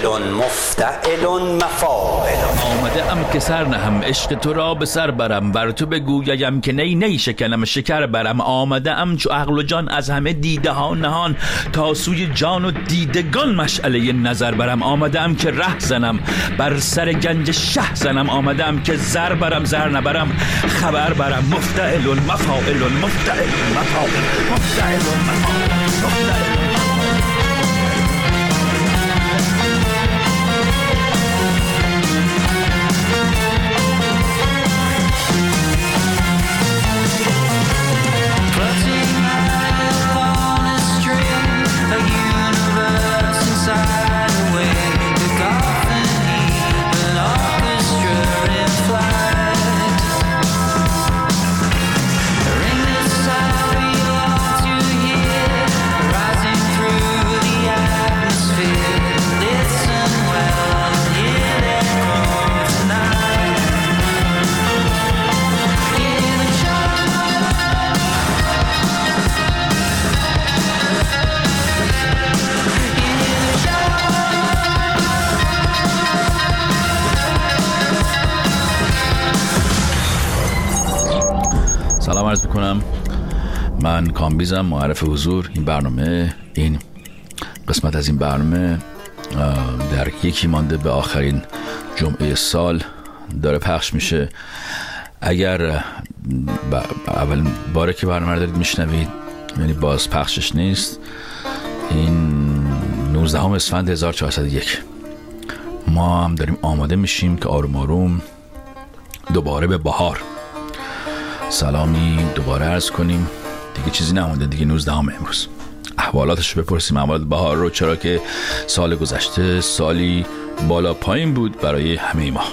مفتعل مفاعل. آمده ام که سر نهم عشق تو را به سر برم، بر تو بگویم که نی نی شکنم شکر برم. آمده ام چو عقل و جان از همه دیده ها نهان، تا سوی جان و دیدگان مشعله نظر برم. آمده ام که ره زنم بر سر گنج شه زنم، آمده ام که زر برم زر نبرم خبر برم. مفتعل مفاعل مفتعل مفاعل مفتعل مفاعل مفتعل. سلام عرض میکنم، من کامبیزم، معرف حضور. این قسمت از این برنامه در یکی مانده به آخرین جمعه سال داره پخش میشه. اگر اولین باره که برنامه رو دارید میشنوید، یعنی باز پخشش نیست، این 19 اسفند 1401 ما هم داریم آماده میشیم که آروم آروم دوباره به بهار سلامی دوباره عرض کنیم. دیگه چیزی نمونده دیگه. 19 امروز احوالاتش بپرسیم، احوالات بهار رو، چرا که سال گذشته سالی بالا پایین بود برای همه ما.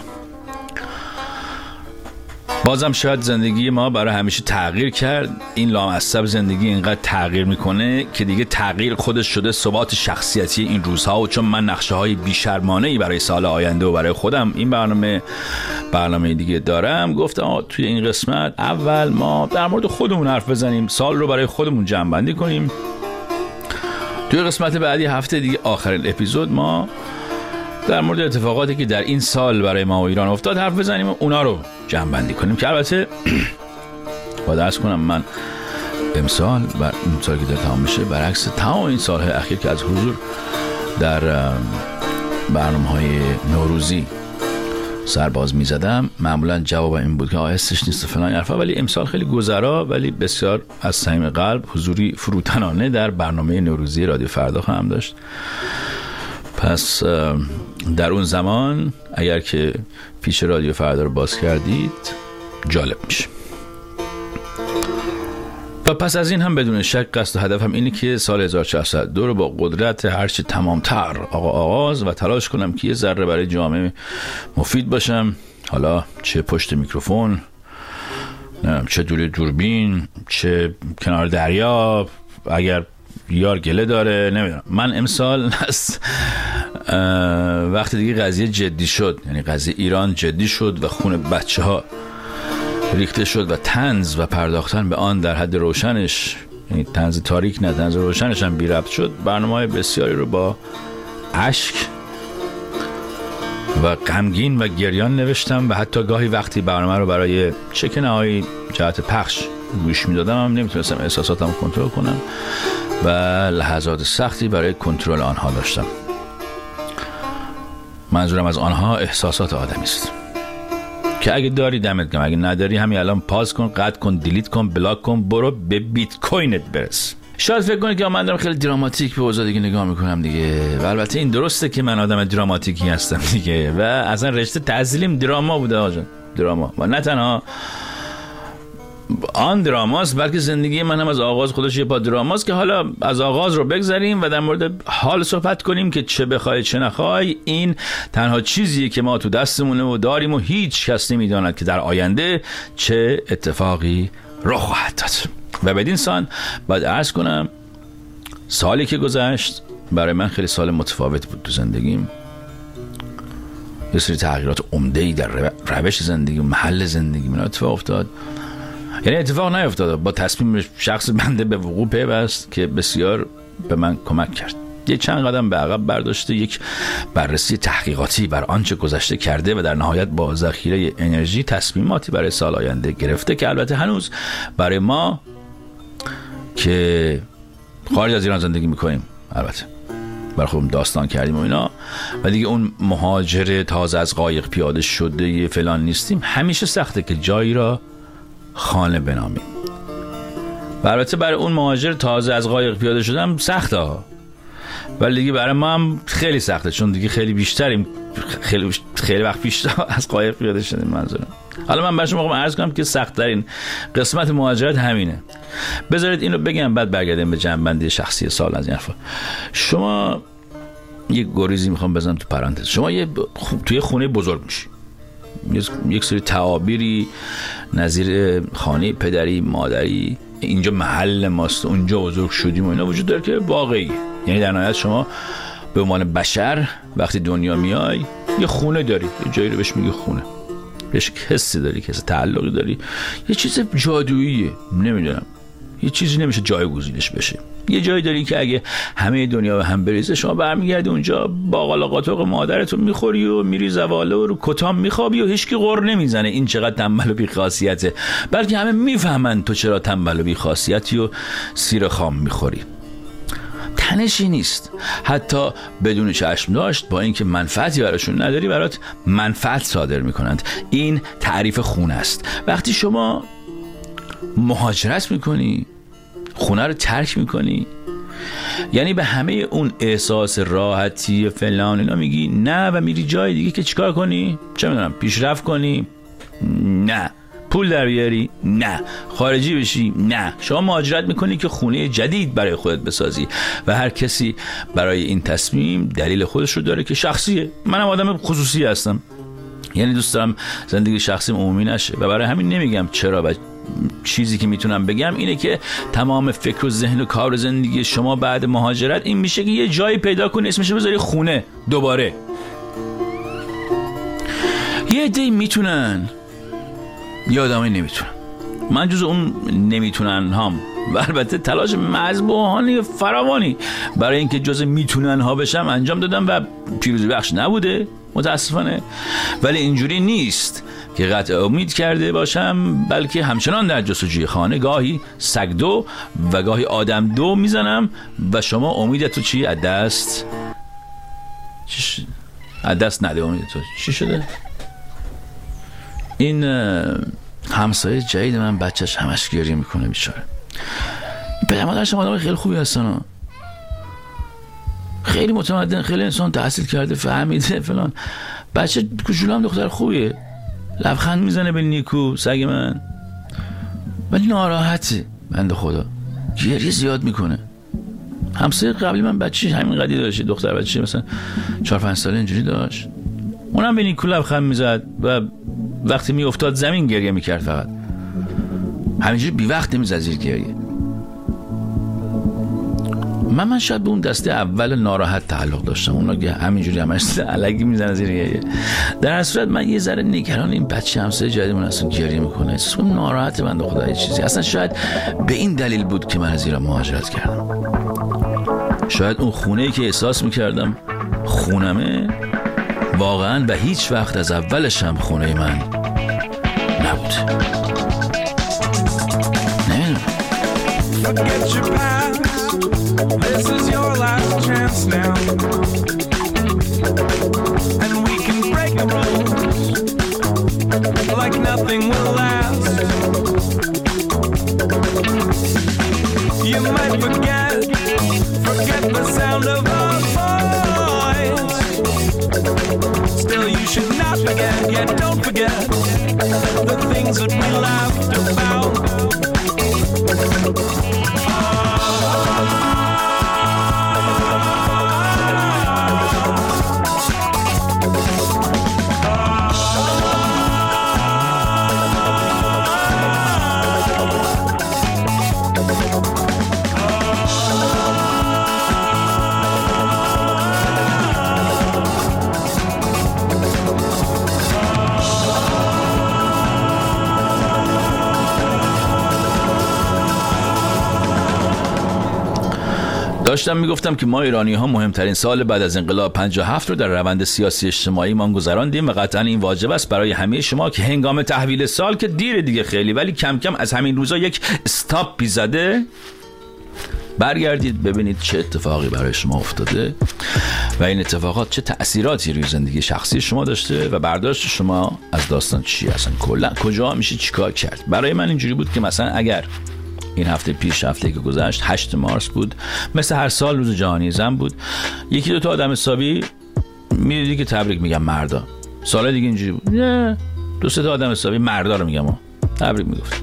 بازم شاید زندگی ما برای همیشه تغییر کرد. این لامصب زندگی اینقدر تغییر میکنه که دیگه تغییر خودش شده ثبات شخصیتی این روزها. و چون من نقشه های بیشرمانه‌ای برای سال آینده و برای خودم این برنامه دیگه دارم، گفتم توی این قسمت اول ما در مورد خودمون حرف بزنیم، سال رو برای خودمون جمع بندی کنیم. توی قسمت بعدی هفته دیگه آخرین اپیزود ما در مورد اتفاقاتی که در این سال برای ما و ایران افتاد حرف بزنیم و اونا رو جمع بندی کنیم. که البته با درس کنم من امسال بر این سال که داره تمام میشه، برعکس تمام این سالهای اخیر که از حضور در برنامه‌های نوروزی سرباز میزدم، معمولا جواب این بود که حسش نیست و فلان حرفا، ولی امسال خیلی گذرا ولی بسیار از صمیم قلب حضوری فروتنانه در برنامه نوروزی رادیو فردا خواهم داشت. پس در اون زمان اگر که پیش رادیو فردا رو باز کردید جالب میشه. و پس از این هم بدون شک قصد و هدفم اینه که سال 1402 رو با قدرت هرچی تمامتر آغاز و تلاش کنم که یه ذره برای جامعه مفید باشم. حالا چه پشت میکروفون، چه دوری دوربین، چه کنار دریا، اگر یار گله داره، نمیدونم. من امسال وقتی دیگه قضیه جدی شد، یعنی قضیه ایران جدی شد و خون بچه ها ریخته شد و طنز و پرداختن به آن در حد روشنش، یعنی طنز تاریک نه طنز روشنش هم بی ربط شد، برنامه‌های بسیاری رو با اشک و غمگین و گریان نوشتم و حتی گاهی وقتی برنامه رو برای چک نهایی جهت پخش گوش میدادم هم نمیتونستم احساساتم کنترل کنم و لحظات سختی برای کنترل آنها داشتم. منظورم از آنها احساسات آدمی است که اگه داری دمت گرم، اگه نداری همین الان پاز کن، قطع کن، دیلیت کن، بلاک کن، برو به بیت کوینت برس. شاید فکر کنید که من دارم خیلی دراماتیک به اوضاع دیگه نگاه میکنم دیگه، و البته این درسته که من آدم دراماتیکی هستم دیگه و اصلا رشته تحصیلیم دراما بوده آجان، دراما. و نه تنها آن دراماست بلکه زندگی من هم از آغاز خودش یه پا دراماست که حالا از آغاز رو بگذاریم و در مورد حال صحبت کنیم که چه بخوای چه نخوای، این تنها چیزیه که ما تو دستمونه و داریم و هیچ کس نمیداند که در آینده چه اتفاقی رخ خواهد داد. و بدین سان باید عرض کنم سالی که گذشت برای من خیلی سال متفاوت بود تو زندگیم. یه سری تغییرات عمده‌ای در روش زندگی و محل زندگی من اتفاق افتاد. یعنی اتفاق نیفتاد، با تصمیم شخص بنده به وقوع پیوست که بسیار به من کمک کرد. یک چند قدم به عقب برداشته، یک بررسی تحقیقاتی بر آنچه گذشته کرده و در نهایت با ذخیره انرژی تصمیماتی برای سال آینده گرفته که البته هنوز برای ما که خارج از ایران زندگی میکنیم البته برای خودمون داستان کردیم و اینا و دیگه اون مهاجر تازه از قایق پیاده شده فلان نیستیم، همیشه سخته که جایی را خانه بنامیم. و البته برای اون مهاجر تازه از قایق پیاده شدم سخته ها، ولی دیگه برای ما هم خیلی سخته، چون دیگه خیلی بیشتریم، خیلی وقت بیشتر از قایق پیاده شدیم. منظورم حالا من برای شما عرض کنم که سخت ترین قسمت مهاجرت همینه. بذارید این رو بگم بعد برگردیم به جنبندی شخصی سال از این حرفا. شما یک گریزی میخوام بزنم تو پرانتز، شما توی خونه بزرگ میشی، یک سری تعابیری نظیر خانه پدری مادری، اینجا محل ماست، اونجا بزرگ شدیم و اینا وجود داره که واقعی، یعنی در نهایت شما به عنوان بشر وقتی دنیا میای یه خونه داری، یه جایی رو بهش میگی خونه، بهش حسی داری، حس تعلقی داری، یه چیز جادوییه، نمیدونم، یه چیزی نمیشه جایگزینش بشه. یه جایی داری که اگه همه دنیا به هم بریزه شما برمیگردی اونجا باقالا قاتق مادرتو میخوری و میری زواله و رو کتام میخوابی و هیچکی غر نمیزنه این چقدر تنبل و بی‌خاصیته، بلکه همه میفهمن تو چرا تنبل و بی‌خاصیتی و سیر خام میخوری. تنشی نیست، حتی بدون چشم داشت، با اینکه منفعتی براشون نداری برات منفعت صادر میکنند. این تعریف خونه است. وقتی شما مهاجرت میکنی، خونه رو ترک میکنی، یعنی به همه اون احساس راحتی فلان اینا میگی نه و میری جای دیگه که چیکار کنی؟ چه میدونم، پیشرفت کنی؟ نه. پول در بیاری؟ نه. خارجی بشی؟ نه. شما مهاجرت میکنی که خونه جدید برای خودت بسازی و هر کسی برای این تصمیم دلیل خودش رو داره که شخصیه. منم آدم خصوصی هستم، یعنی دوست دارم زندگی شخصیم عمومی نشه و برای همین نمیگم چرا، و چیزی که میتونم بگم اینه که تمام فکر و ذهن و کار و زندگی شما بعد مهاجرت این میشه که یه جایی پیدا کنی اسمش بذاری خونه دوباره. یه عده‌ای میتونن، یه آدمایی نمیتونن. من جز اون نمیتونن هم و البته تلاش مذبوحانه فراوانی برای اینکه جز میتونن ها بشم انجام دادم و پیروزی بخش نبوده متاسفانه، ولی اینجوری نیست که قطع امید کرده باشم، بلکه همچنان در جستجوی خانه گاهی سگ دو و گاهی آدم دو میزنم و شما امیدتو چی؟ از دست نده امیدتو. چی شده؟ این همسایه جدید من بچهش همش گریه میکنه بیچاره. پدر مادرش آدم خیلی خوبی هستن، خیلی متمدن، خیلی انسان تحصیل کرده، فهمیده فلان. بچه کوچولو هم دختر خوبیه، لبخند میزنه به نیکو سگ من، ولی ناراحته بنده خدا، گریه زیاد میکنه. همسایه قبلی من بچه همین قدی داشت، دختر بچه مثلا 4-5 ساله اینجوری داشت، اونم به نیکو لبخند میزد و وقتی میافتاد زمین گریه میکرد، فقط همینجوری بی وقت نمیزد زیر گریه. من شاید به اون دسته اول ناراحت تعلق داشتم، اونا که همینجوری همش الگی میزنه زیر گریه. در اصل صورت من یه ذره نگران این بچه همسایه جدیدمون اصلا گریه میکنه، احساس کنم ناراحته بنده خدا یه چیزی. اصلا شاید به این دلیل بود که من از ایران مهاجرت کردم. شاید اون خونه‌ای که احساس میکردم خونمه واقعا و هیچ وقت از اولش هم خونه من نبود. This is your last chance now, and we can break the rules like nothing will last. You might forget the sound of our voice. Still you should not forget, yet don't forget the things that we laughed about. داشتم میگفتم که ما ایرانی ها مهمترین سال بعد از انقلاب 57 رو در روند سیاسی اجتماعی ما گذراندیم و قطعا این واجب است برای همه شما که هنگام تحویل سال که دیره دیگه خیلی، ولی کم کم از همین روزا یک استاپی زده، برگردید ببینید چه اتفاقی برای شما افتاده و این اتفاقات چه تأثیراتی روی زندگی شخصی شما داشته و برداشت شما از داستان چی هستن، کلا کجا میشه چیکار کرد. برای من اینجوری بود که مثلا اگر این هفته پیش، هفته که گذشت 8 مارس بود، مثل هر سال روز جهانی زن بود، یکی دو تا آدم حسابی میدیدی که تبریک میگم مردا. سال دیگه اینجوری بود، نه 2-3 تا آدم حسابی مردا رو میگم تبریک میگفت.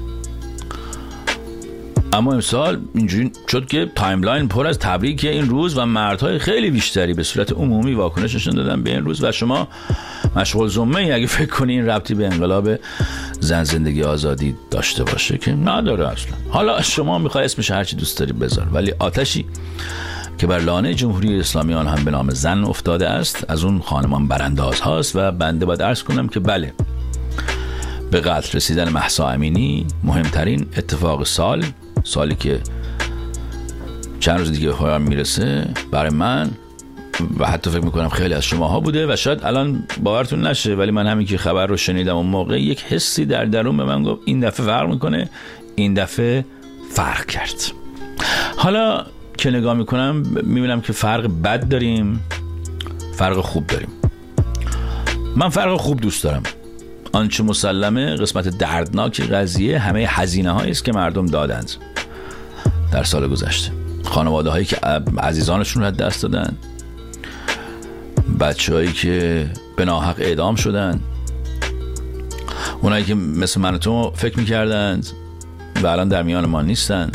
اما امسال اینجوری شد که تایملاین پر از تبریک این روز و مردهای خیلی بیشتری به صورت عمومی واکنش نشون دادن به این روز و شما مشغول زمه ای اگه فکر کنی این ربطی به انقلاب زن زندگی آزادی داشته باشه که نداره اصلا. حالا شما میخوای اسمش هرچی دوست داری بذار، ولی آتشی که بر لانه جمهوری اسلامی آن هم به نام زن افتاده است از اون خانمان برانداز هاست و بنده باید عرض کنم که بله، به قتل رسیدن مهسا امینی مهمترین اتفاق سالی که چند روز دیگه به پایان میرسه برای من و حتی فکر میکنم خیلی از شماها بوده و شاید الان باورتون نشه، ولی من همین که خبر رو شنیدم اون موقع یک حسی در درون به من گفت این دفعه فرق میکنه، این دفعه فرق کرد. حالا که نگاه میکنم میبینم که فرق بد داریم، فرق خوب داریم. من فرق خوب دوست دارم. آنچه مسلمه قسمت دردناک قضیه همه هزینه هایی است که مردم دادند در سال گذشته. خانواده هایی که عزیزانشون رو دست دادن، بچه هایی که به ناحق اعدام شدن، اونایی که مثل من و تو فکر میکردند و الان در میان ما نیستن،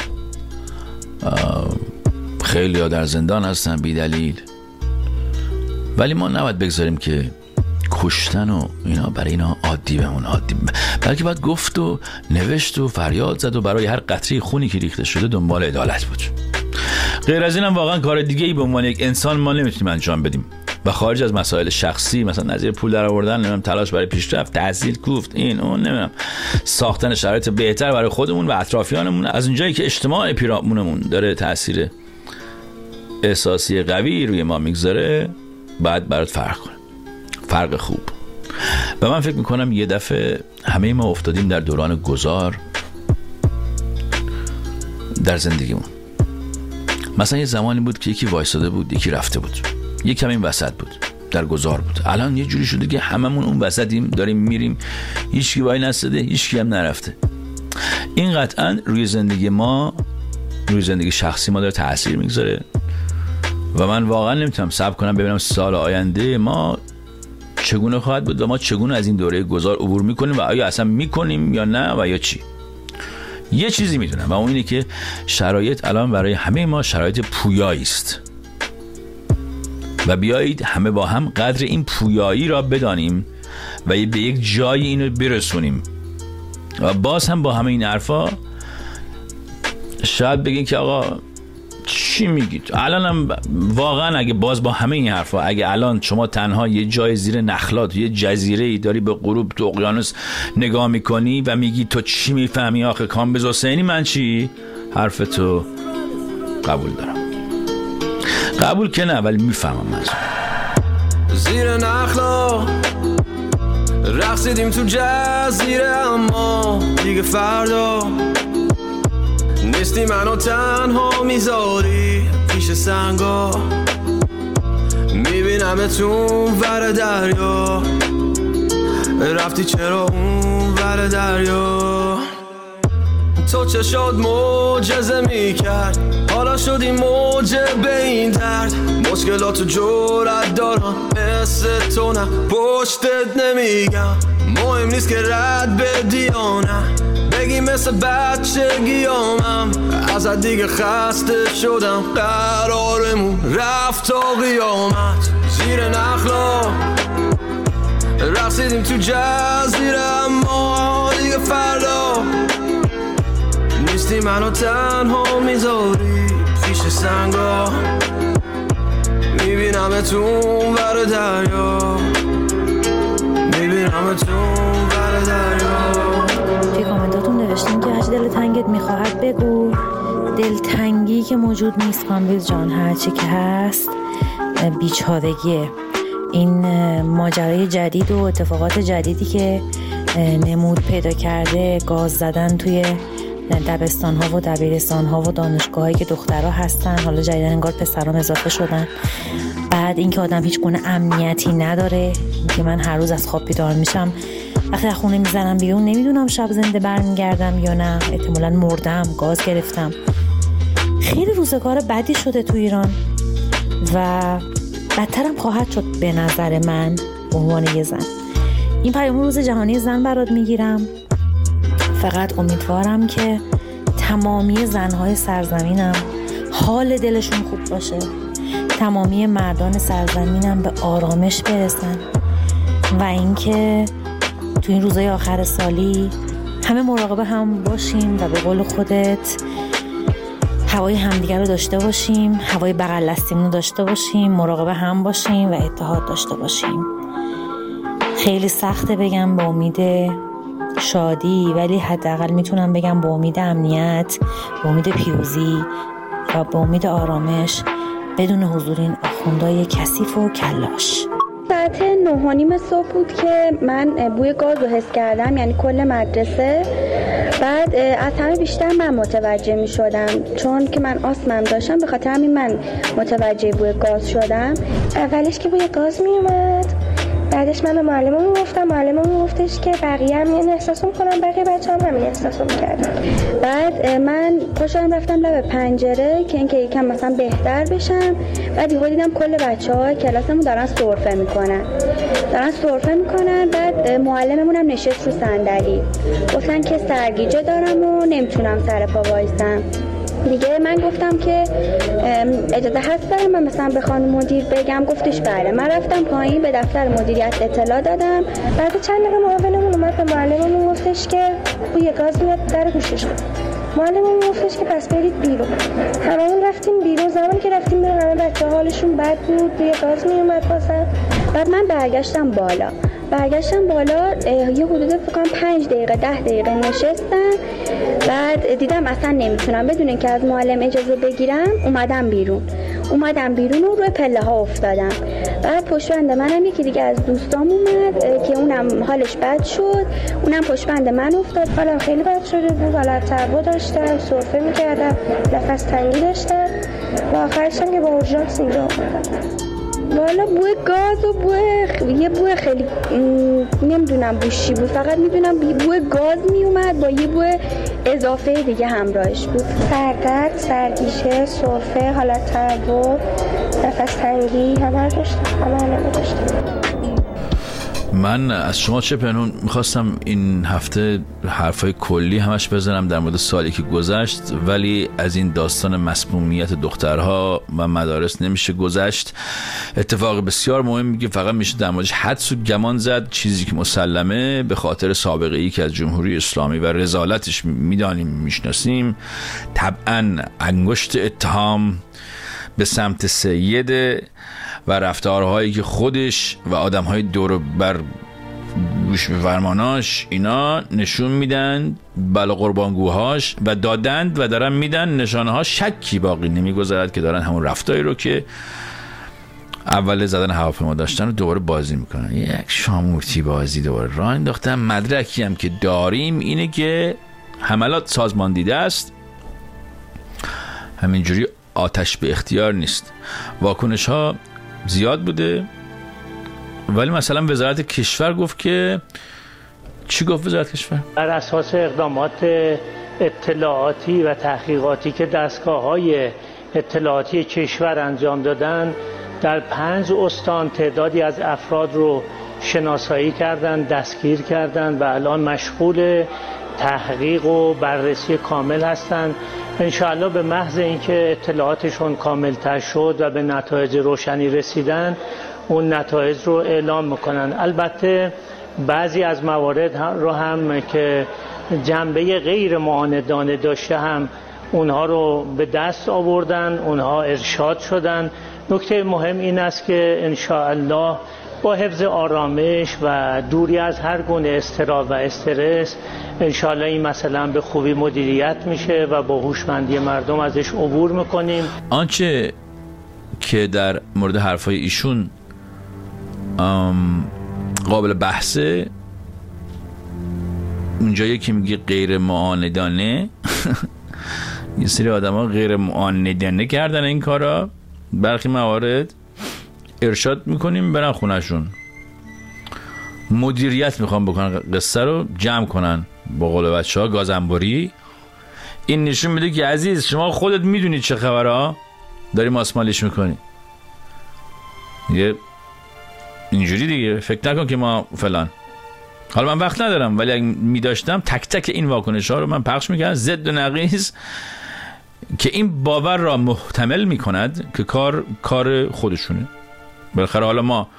خیلی ها در زندان هستن بی دلیل. ولی ما نباید بگذاریم که کشتن و اینا برای اینا عادی بمونه، عادی، بلکه باید گفت و نوشت و فریاد زد و برای هر قطره خونی که ریخته شده دنبال عدالت بود. غیر از اینم واقعا کار دیگه ای به عنوان یک انسان ما نمیتونیم انجام بدیم و خارج از مسائل شخصی، مثلا نظیر پول در آوردن، نمیدونم تلاش برای پیشرفت، تحصیل، کوفت، این اون، نمیدونم ساختن شرایط بهتر برای خودمون و اطرافیانمون، از اونجایی که اجتماع پیرامونمون داره تاثیر احساسی قوی روی ما میگذاره، بعد برات فرق کنه، فرق خوب. و من فکر میکنم یه دفعه همه ما افتادیم در دوران گذار در زندگیمون. مثلا یه زمانی بود که یکی وایساده بود، یکی رفته بود، یکی هم این وسط بود، در گذار بود. الان یه جوری شده که هممون اون وسطیم، داریم میریم، هیچکی وای نستده، هیچکی هم نرفته. این قطعا روی زندگی ما، روی زندگی شخصی ما داره تأثیر میگذاره و من واقعا نمیتونم صبر کنم ببینم سال آینده ما چگونه خواهد بود و ما چگونه از این دوره گذار عبور میکنیم و آیا اصلا میکنیم یا نه و یا چی. یه چیزی میدونم و اون اینه که شرایط الان برای همه ما شرایط پویایی است و بیایید همه با هم قدر این پویایی را بدانیم و به یک جایی اینو برسونیم. و باز هم با همه این حرفا شاید بگین که آقا چی میگید الان هم واقعا اگه باز با همه این حرفا، اگه الان شما تنها یه جای زیر نخلات، یه جزیره‌ای داری به غروب تو اقیانوس نگاه میکنی و میگی تو چی میفهمی آخه کامبیز حسینی، من چی؟ حرفتو قبول دارم، قبول که نه ولی میفهمم منظور. زیر نخلا رقصیدیم تو جزیره اما دیگه فردا نیستی، منو تنها میذاری پیش سنگا، میبینم تو ور دریا، رفتی چرا اون ور دریا؟ تو چه شد معجزه میکرد، حالا شدی موجب این درد، مشکلاتو جرأت دارم مثل تو نه پشتت نمیگم، مهم نیست که رد بدی یا نه، بگی مثل بچگیامم، ازت دیگه خسته شدم، قرارمون رفت تا قیامت. زیر نخلا رقصیدیم تو جزیره اما دیگه فردا نیستی، منو تنها میذاری پیش سنگا، میبینم تو ور دریا، میبینم تو ور دریا. توی کامنتاتون نوشتین که هرچی دل تنگت میخواهد بگو، دلتنگی که موجود نیست کامبیز جان، هرچی که هست بیچارگیه. این ماجرای جدید و اتفاقات جدیدی که نمود پیدا کرده، گاز زدن توی دبستان‌ها و دبیرستان‌ها و دانشگاهایی که دخترها هستن، حالا جدیدن انگار پسرام اضافه شدن. بعد اینکه آدم هیچ گونه امنیتی نداره، که من هر روز از خواب بیدار میشم وقتی از خونه میزنم بیرون نمیدونم شب زنده برمیگردم یا نه، احتمالاً مردم، گاز گرفتم. خیلی روزگار بدی شده تو ایران و بدترم خواهد شد به نظر من به عنوان یه زن. این پیام روز جهانی زن برات میگیرم. فقط امیدوارم که تمامی زنهای سرزمینم حال دلشون خوب باشه، تمامی مردان سرزمینم به آرامش برسن و اینکه تو این روزهای آخر سالی همه مراقب هم باشیم و به قول خودت هوای همدیگر رو داشته باشیم، هوای بغل دستیمون رو داشته باشیم، مراقب هم باشیم و اتحاد داشته باشیم. خیلی سخته بگم با امید شادی، ولی حداقل میتونم بگم با امید امنیت، با امید پیروزی و با امید آرامش بدون حضور این آخوندهای کثیف و کلاش. ساعت 9:30 صبح بود که من بوی گاز رو حس کردم، یعنی کل مدرسه. بعد از همه بیشتر من متوجه می شدم، چون که من آسمم داشتم، به خاطر همین من متوجه بوی گاز شدم. اولش که بوی گاز می اومد، بعدش من به معلمم گفتم، معلمم گفتش که بقیه هم این احساسو میکنن، بقیه بچه‌ها هم همین احساسو میکردن. بعد من پاشم رفتم لب پنجره که اینکه یکم مثلا بهتر بشم. بعد یهو دیدم کل بچه‌ها کلاسمون دارن سرفه میکنن. بعد معلممون هم نشست رو صندلی، گفتن که سرگیجه دارم و نمیتونم سر پا وایسم. دیگه من گفتم که اجازه هست برم من مثلا به خانم مدیر بگم؟ گفتش بله. من رفتم پایین به دفتر مدیریت اطلاع دادم. بعد چند دقیقه معاونمون اومد به معلممون گفتش که بوی گاز میاد، در گوشش کن. معلممون گفتش که پس برید بیرون. هممون رفتیم بیرون. زمانی که رفتیم بیرون همه بچه‌ها حالشون بد بود، بوی گاز میومد واسه. بعد من برگشتم بالا یه حدود فکر کنم 5 دقیقه 10 دقیقه نشستم. بعد دیدم اصلا نمیتونم، بدون اینکه از معلم اجازه بگیرم اومدم بیرون و روی پله ها افتادم. بعد پشت بند منم یکی دیگه از دوستام اومد که اونم حالش بد شد، اونم پشت بند من افتاد. حالم خیلی بد شده بود، حالت تبو داشتم، سرفه میکردم، نفس تنگی داشتم و آخرشم که با اورژانس اینجا اومدم. والا بوی گاز و یه بوی خیلی نمیدونم بوشی بود، فقط میدونم بوی گاز میومد با یه بوی اضافه دیگه همراهش بود. سردرد، سرگیجه، سرفه، حالت تهوع، نفس تنگی همه داشتم. من از شما چه پنهون میخواستم این هفته حرفای کلی همش بزنم در مورد سالی که گذشت، ولی از این داستان مسمومیت دخترها و مدارس نمیشه گذشت. اتفاق بسیار مهمی که فقط میشه در موردش حدس و گمان زد، چیزی که مسلمه به خاطر سابقه ای که از جمهوری اسلامی و رذالتش میدانیم میشناسیم، طبعا انگشت اتهام به سمت سید و رفتارهایی که خودش و آدمهای دور بر گوش به فرماناش اینا نشون میدن، بلا قربانگوهاش و دادند و دارن میدن، نشانه ها شکی باقی نمیگذارد که دارن همون رفتاری رو که اول زدن هواپیما داشتن رو دوباره بازی میکنن. یک شامورتی بازی دوباره راه انداختن. مدرکی هم که داریم اینه که حملات سازمان دیده است، همینجوری آتش به اختیار نیست. واکنش ها زیاد بوده، ولی مثلا وزارت کشور گفت که چی گفت وزارت کشور؟ بر اساس اقدامات اطلاعاتی و تحقیقاتی که دستگاه‌های اطلاعاتی کشور انجام دادن، در 5 استان تعدادی از افراد رو شناسایی کردن، دستگیر کردن و الان مشغول تحقیق و بررسی کامل هستند. انشاءالله به محض اینکه اطلاعاتشون کاملتر شد و به نتایج روشنی رسیدن، اون نتایج رو اعلام میکنن. البته بعضی از موارد رو هم که جنبه غیر معاندانه داشته هم اونها رو به دست آوردن، اونها ارشاد شدن. نکته مهم این است که انشاءالله با حفظ آرامش و دوری از هر گونه اضطراب و استرس انشالله این مسئله به خوبی مدیریت میشه و با هوشمندی مردم ازش عبور میکنیم. آنچه که در مورد حرفای ایشون قابل بحثه، اونجایی که میگه غیر معاندانه یه سری آدم ها غیر معاندانه کردن این کارا، برخی موارد ارشاد میکنیم برن خونهشون، مدیریت میخوام بکنن، قصه رو جمع کنن، با قول بچه ها گازنبوری. این نشون میده که عزیز شما خودت میدونی چه خبره ها، داری ماسمالیش میکنی یه اینجوری دیگه، فکر نکن که ما فلان. حالا من وقت ندارم، ولی اگه میداشتم تک تک این واکنش ها رو من پخش میکردم ضد و نقیض، که این باور را محتمل میکند که کار خودشونه. بالاخره حالا ما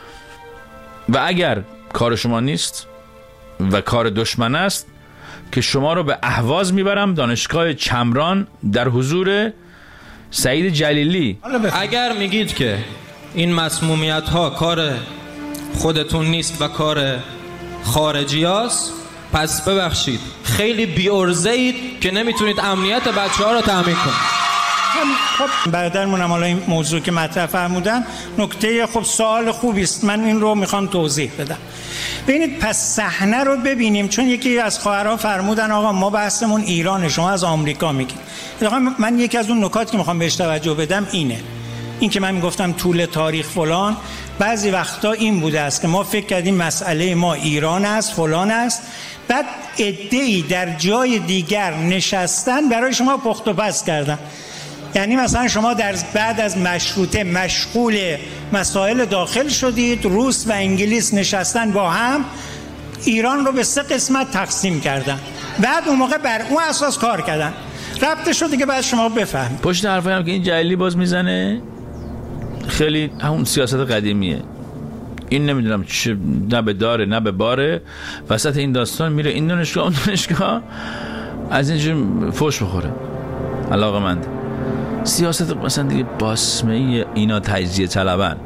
و اگر کار شما نیست و کار دشمن است که شما رو به اهواز میبرم دانشگاه چمران در حضور سعید جلیلی. اگر میگید که این مسمومیت ها کار خودتون نیست و کار خارجی هاست، پس ببخشید خیلی بی‌عرضه اید که نمیتونید امنیت بچه ها رو تامین کنید. برادرمونم حالا این موضوع که مطرح فرمودن نکته خب سوال خوبی است، من این رو میخوام توضیح بدم. ببینید پس صحنه رو ببینیم، چون یکی از خواهرها فرمودن آقا ما بحثمون ایرانه، شما از آمریکا میگید. من یکی از اون نکات که میخوام بهش توجه بدم اینه، این که من میگفتم طول تاریخ فلان، بعضی وقتا این بوده است که ما فکر کردیم مسئله ما ایران است فلان است، بعد عده‌ای در جای دیگر نشستن برای شما پخت و پز کردن. یعنی مثلا شما بعد از مشروطه مشغول مسائل داخل شدید، روس و انگلیس نشستن با هم ایران رو به 3 قسمت تقسیم کردن، بعد اون موقع بر اون اساس کار کردن، ربطش رو دیگه بعد شما بفهمید. پشت حرفایی هم که این جلیلی باز میزنه خیلی همون سیاست قدیمیه. این نمیدونم چه نه به داره نه به باره، وسط این داستان میره این دانشگاه اون دانشگاه، از اینجور فوش بخوره. علاقه‌مند سیاست مثلا دیگه باسمه اینا تجزیه طلبن،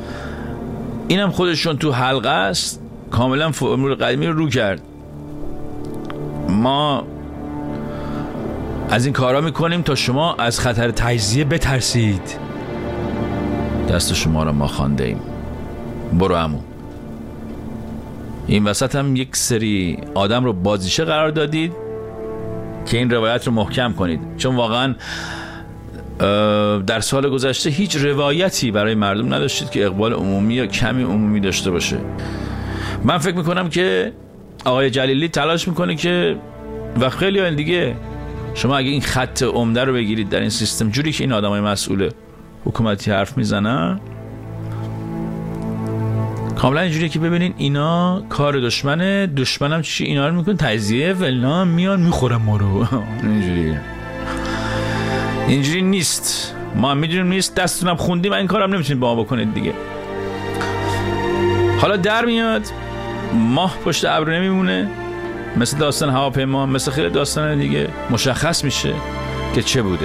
اینم خودشون تو حلقه است، کاملا فرمول قدیمی رو کرد. ما از این کارا میکنیم تا شما از خطر تجزیه بترسید. دست شما رو ما خوانده ایم، برو عمو. این وسط هم یک سری آدم رو بازیشه قرار دادید که این روایت رو محکم کنید، چون واقعا در سال گذشته هیچ روایتی برای مردم نداشتید که اقبال عمومی یا کمی عمومی داشته باشه. من فکر میکنم که آقای جلیلی تلاش میکنه که و خیلی ها دیگه، شما اگه این خط عمده رو بگیرید در این سیستم، جوری که این آدمای مسئول حکومتی حرف میزنن، کاملا اینجوریه که ببینین اینا کار دشمنم چی اینا رو میکنه، تجزیه فلان، میان میخورن ما رو. اینجوری نیست، ما میدونیم نیست، دستونم خوندیم، این کارم نمیتونید با ما بکنید دیگه. حالا در میاد ماه پشت ابر نمیمونه، مثل داستان هواپیما، مثل خیلی داستان دیگه مشخص میشه که چه بوده.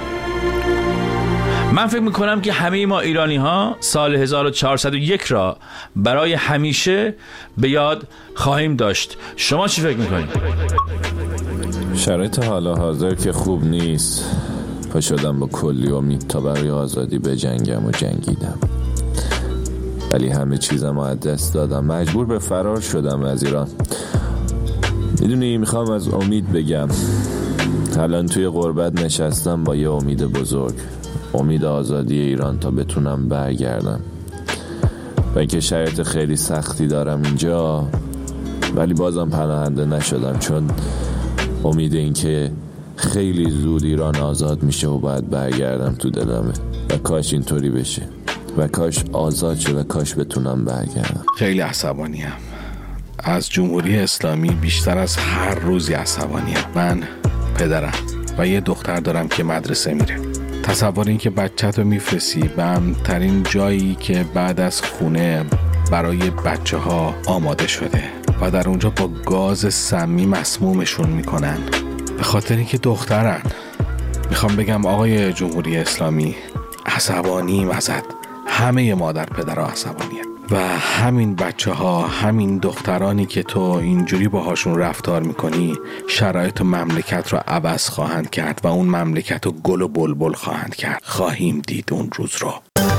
من فکر میکنم که همه ما ایرانی ها سال 1401 را برای همیشه به یاد خواهیم داشت. شما چی فکر میکنید؟ شرایط حالا حاضر که خوب نیست، پا شدم با کلی امید تا برای آزادی بجنگم و جنگیدم، ولی همه چیزم از دست دادم، مجبور به فرار شدم از ایران. میدونی میخوام از امید بگم، الان توی غربت نشستم با یه امید بزرگ، امید آزادی ایران تا بتونم برگردم. و اینکه شرایط خیلی سختی دارم اینجا، ولی بازم پناهنده نشدم، چون امید این که خیلی زود ایران آزاد میشه و باید برگردم تو دلمه. و کاش اینطوری بشه و کاش آزاد شه و کاش بتونم برگردم. خیلی عصبانیم از جمهوری اسلامی، بیشتر از هر روزی عصبانیم. من پدرم و یه دختر دارم که مدرسه میره. تصور این که بچه‌تو میفرستی به امن‌ترین جایی که بعد از خونه برای بچه ها آماده شده و در اونجا با گاز سمی مسمومشون میکنن به خاطر اینکه دخترن. میخوام بگم آقای جمهوری اسلامی، عصبانیم ازت، همه مادر پدرها عصبانیه، و همین بچه ها، همین دخترانی که تو اینجوری باهاشون رفتار میکنی شرایط مملکت رو عوض خواهند کرد و اون مملکت رو گل و بلبل خواهند کرد. خواهیم دید اون روز رو.